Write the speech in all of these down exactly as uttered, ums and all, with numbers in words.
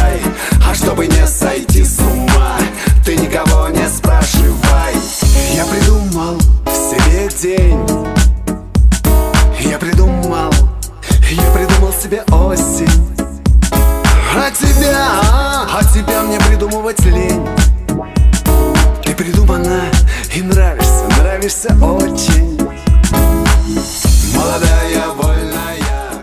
переживай. А чтобы не сойти с ума, ты никого не спрашивай. Я придумал в себе день, я придумал, я придумал себе осень. А тебя, а тебя мне придумывать лень. Ты придумана и нравишься, нравишься очень. Молодая, вольная.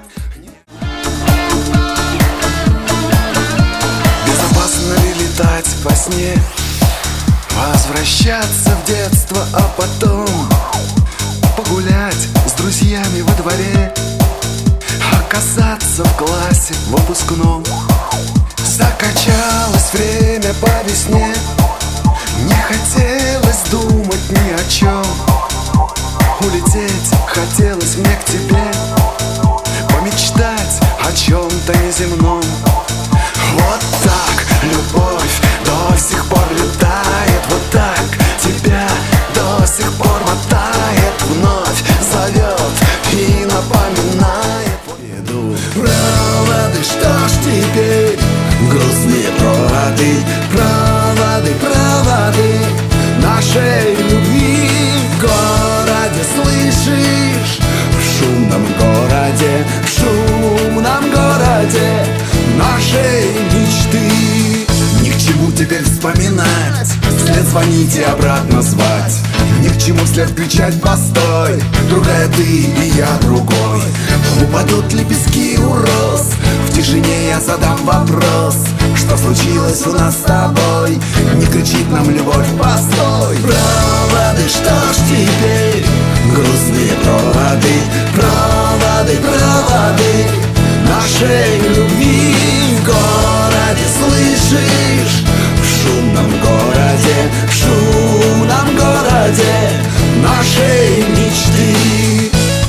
Безопасно ли летать во сне, возвращаться в детство, а потом погулять с друзьями во дворе, оказаться в классе выпускном. Закачалось время по весне, не хотелось думать ни о чем. Улететь хотелось мне к тебе, помечтать о чем-то неземном. Вот так любовь до сих пор летает, вот так тебя до сих пор мотает, вновь зовет и напоминает. Иду проводы, что ж теперь? Грустные проводы, проводы, проводы нашей любви в городе, слышишь? В шумном городе, в шумном городе нашей мечты. Ни к чему теперь вспоминать, вслед звонить и обратно звать. Ни к чему вслед кричать постой, другая ты и я другой. Упадут лепестки у роз, в тишине я задам вопрос: что случилось у нас с тобой? Не кричит нам любовь, постой. Проводы, что ж теперь? Грустные проводы, проводы, проводы нашей любви в городе, слышишь? В шумном городе, в шумном городе нашей мечты.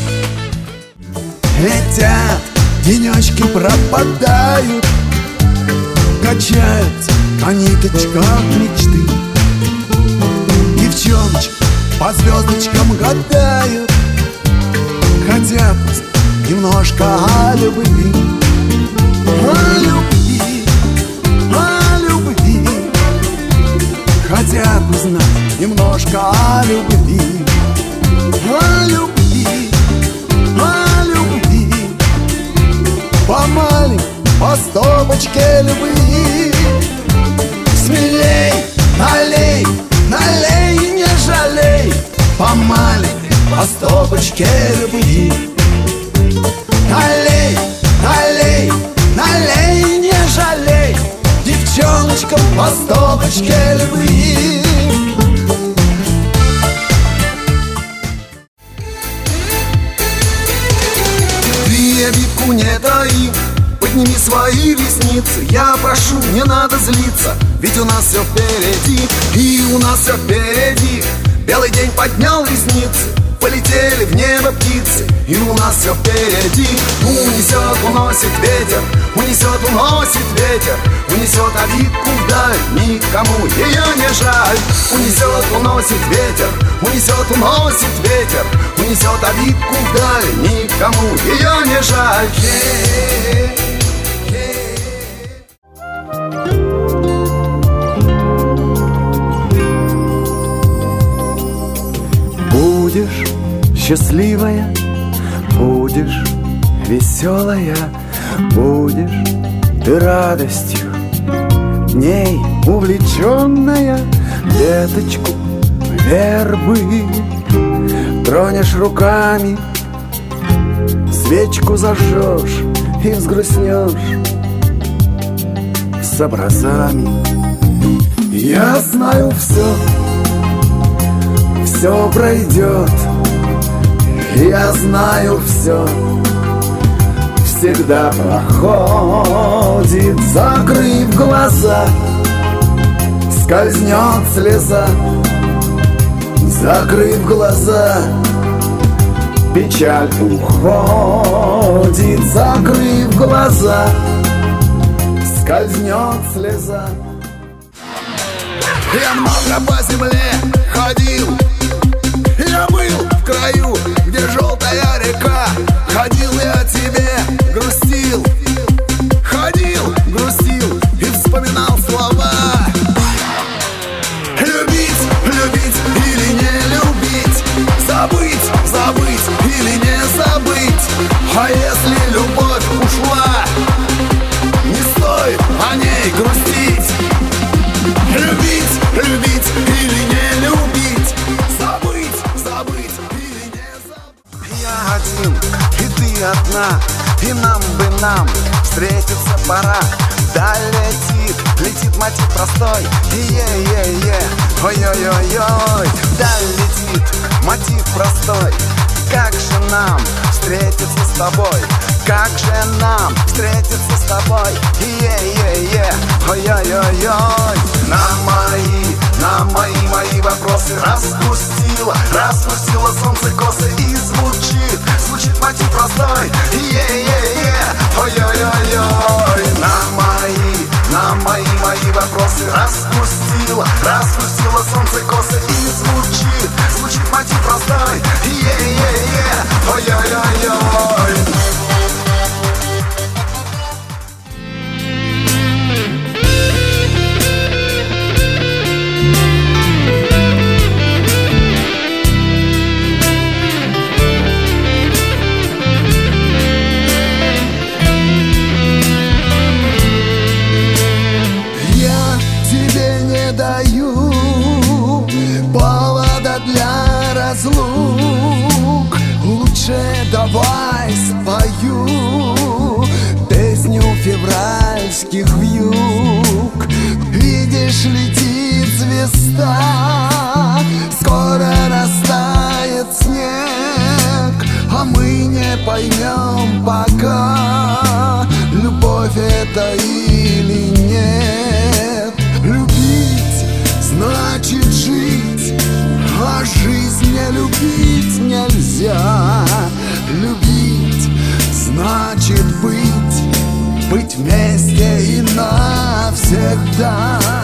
Летят, денечки пропадают, качаются по ниточкам мечты. Девчоночки по звездочкам гадают, хотят немножко о любви. О любви, о любви, хотят узнать немножко о любви. О любви, о любви, по маленькой, по стопочке любви. Смелей, налей, налей, не жалей, по маленькой, по стопочке любви. Налей, налей, налей, не жалей, девчоночкам по стопочке любви. Ты обидку не дай, подними свои ресницы, я прошу, не надо злиться, ведь у нас все впереди, и у нас все впереди. Белый день поднял ресницы, полетели в небо птицы, и у нас все впереди. Унесет, уносит ветер, унесет, уносит ветер, унесет обидку вдаль, никому ее не жаль. Унесет, уносит ветер, унесет, уносит ветер, унесет обидку вдаль, никому ее не жаль. Будешь счастливая, будешь веселая, будешь ты радостью дней увлеченная. Веточку вербы тронешь руками, свечку зажжешь и взгрустнешь с образами. Я знаю все, все пройдет, я знаю все, всегда проходит. Закрыв глаза, скользнет слеза, закрыв глаза, печаль уходит. Закрыв глаза, скользнет слеза. Я много по земле ходил, я был в краю, где желтая река. Ходил я о тебе, грустил, ходил, грустил, и нам встретиться пора. Даль летит, летит мотив простой. Е-е-е, ой-ой-ой-ой. Даль летит, мотив простой. Как же нам встретиться с тобой? Как же нам встретиться с тобой? Е-е-е, ой-ой-ой-ой. На мои, на мои, мои вопросы распустила, распустила солнце косы и звучит, звучит мотив простой. Е-е-е, ой-ой-ой-ой. На мои, на мои, мои вопросы распустила, распустила солнце косы и звучит, звучит мотив простой. Е-е-е, ой-ой-ой-ой. Даю повода для разлук. Лучше давай спою песню февральских вьюг. Видишь, летит звезда, скоро растает снег, а мы не поймем пока, любовь это или нет. Любить значит жить, а жизнь не любить нельзя. Любить значит быть, быть вместе и навсегда.